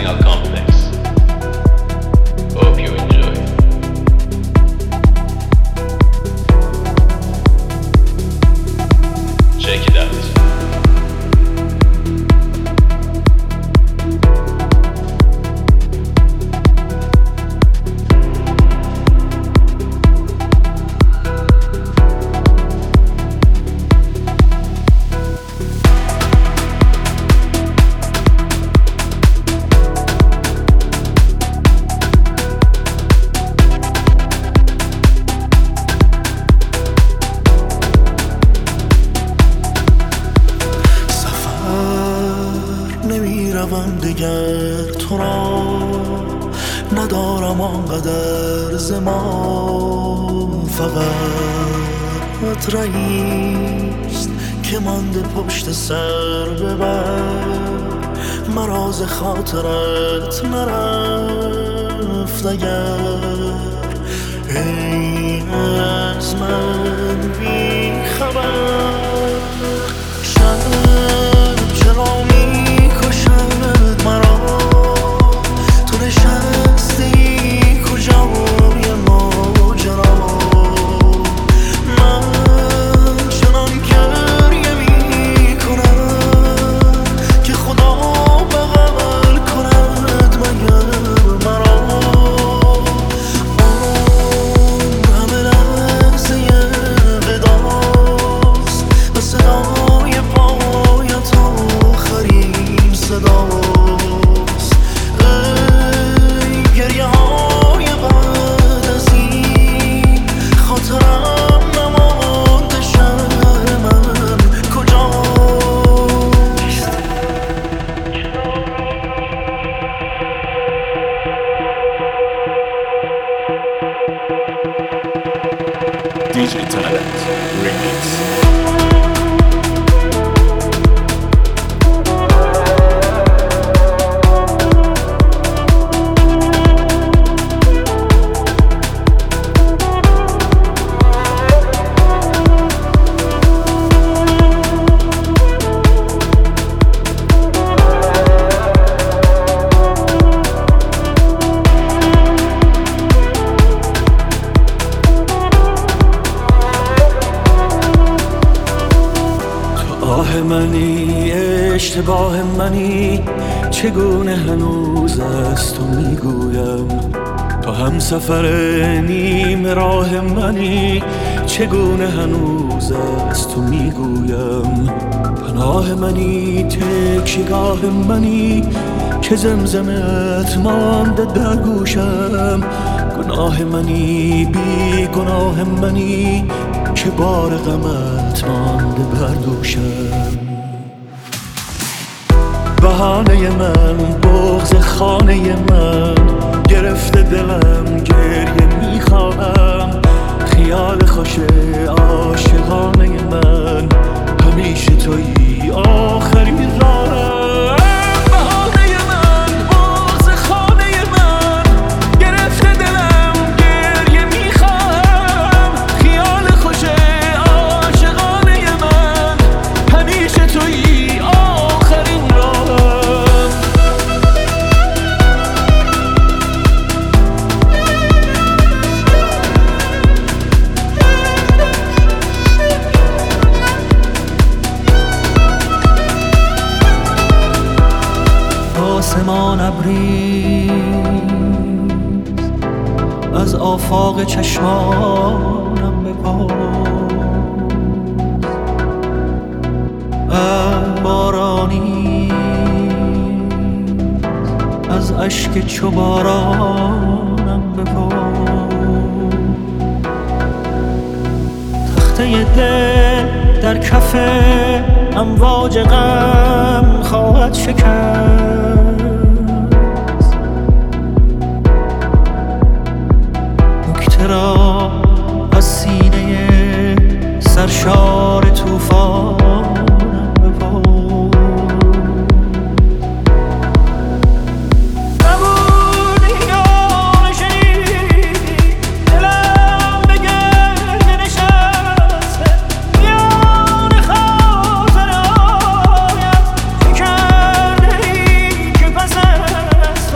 Techno Complex. Hope you enjoy. Check it out. دیگر تو را ندارم آنقدر زمان، فقط رئیست که مانده پشت سر ببر، مراز خاطرت نرفت اگر ای از من بی خبر. شب چرا مرا تو نشستی کجای ماجرا، من چنان گریه میکنم که خدا بغل کند مگر مرا. اون همه لحظه وداست و صدای پایت آخرین صدا، DJ Talent Remix. منی اشتباه منی، چگونه هنوز از تو میگویم، تو هم سفر نیم راه منی، چگونه هنوز از تو میگویم. پناه منی تکیه‌گاه منی که زمزمت مانده در گوشم، گناه منی بی گناه منی که بار غمت مانده بر دوشم. بهانه من بغض خانه من گرفته دلم گریه میخواهم، خیال خوش عاشقانه من همیشه تویی آخرین راهم. آسمان ابریز از آفاق چشمانم بپاس، بارانی از اشک چو بارانم بپاس. تخته دل در کف امواج غم خواهد شکست، را از سینه سرشار طوفانم بپاس. نبودی یا نشنیدی دلم به گرد نشسته، میان خاطرهایم چه کرده ای که پس از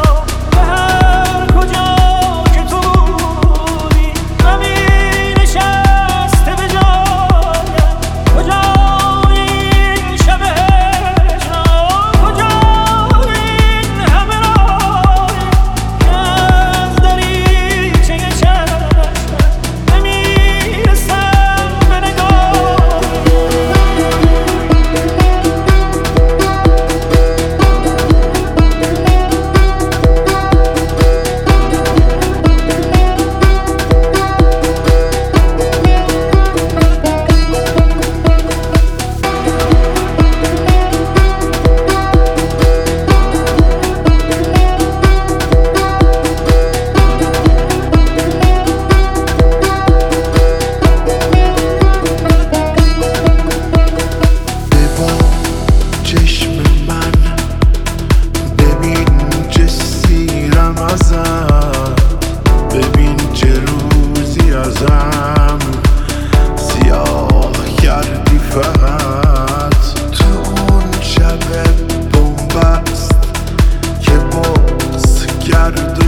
فقط تو اون شب بومبست که باز گرد و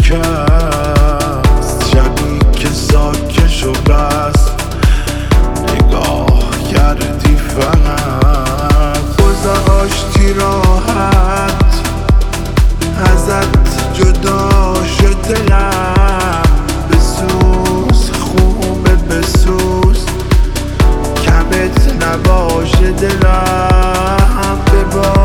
شکست، شبی که ساکش و بست نگاه کردی فقط گذاشتی راحت ازت جدا شد دلم، بسوز خوبه بسوز کمت نباشه دلم، ببار